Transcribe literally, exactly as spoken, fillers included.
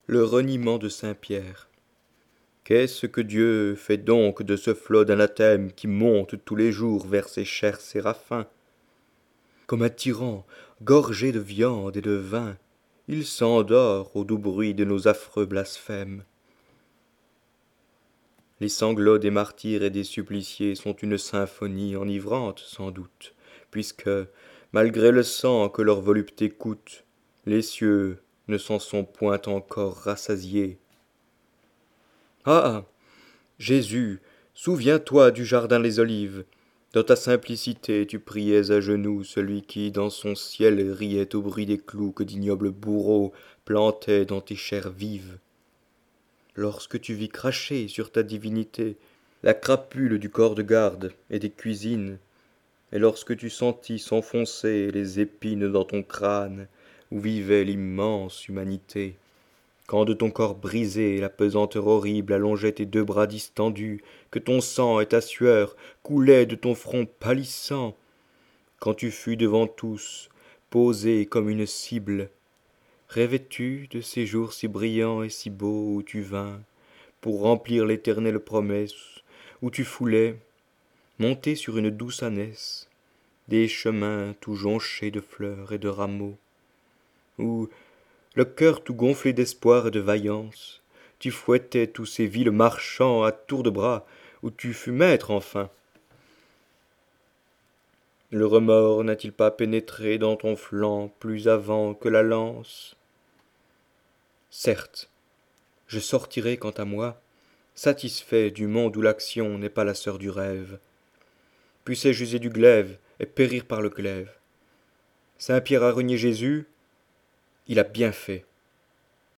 Le reniement de saint Pierre. Qu'est-ce que Dieu fait donc de ce flot d'anathèmes qui monte tous les jours vers ses chers séraphins? Comme un tyran, gorgé de viande et de vin, il s'endort au doux bruit de nos affreux blasphèmes. Les sanglots des martyrs et des suppliciés sont une symphonie enivrante, sans doute, puisque, malgré le sang que leur volupté coûte, les cieux ne s'en sont point encore rassasiés. Ah! Jésus, souviens-toi du jardin des Olives. Dans ta simplicité tu priais à genoux celui qui dans son ciel riait au bruit des clous que d'ignobles bourreaux plantaient dans tes chairs vives. Lorsque tu vis cracher sur ta divinité la crapule du corps de garde et des cuisines, et lorsque tu sentis s'enfoncer les épines dans ton crâne où vivait l'immense humanité, quand de ton corps brisé la pesanteur horrible allongeait tes deux bras distendus, que ton sang et ta sueur coulaient de ton front pâlissant, quand tu fus devant tous, posé comme une cible, rêvais-tu de ces jours si brillants et si beaux où tu vins, pour remplir l'éternelle promesse, où tu foulais, monté sur une douce ânesse, des chemins tout jonchés de fleurs et de rameaux, où, le cœur tout gonflé d'espoir et de vaillance, tu fouettais tous ces vils marchands à tour de bras, où tu fus maître enfin. Le remords n'a-t-il pas pénétré dans ton flanc plus avant que la lance? Certes, je sortirai quant à moi, satisfait du monde où l'action n'est pas la sœur du rêve. Puissé-je user du glaive et périr par le glaive? Saint Pierre a renié Jésus, il a bien fait.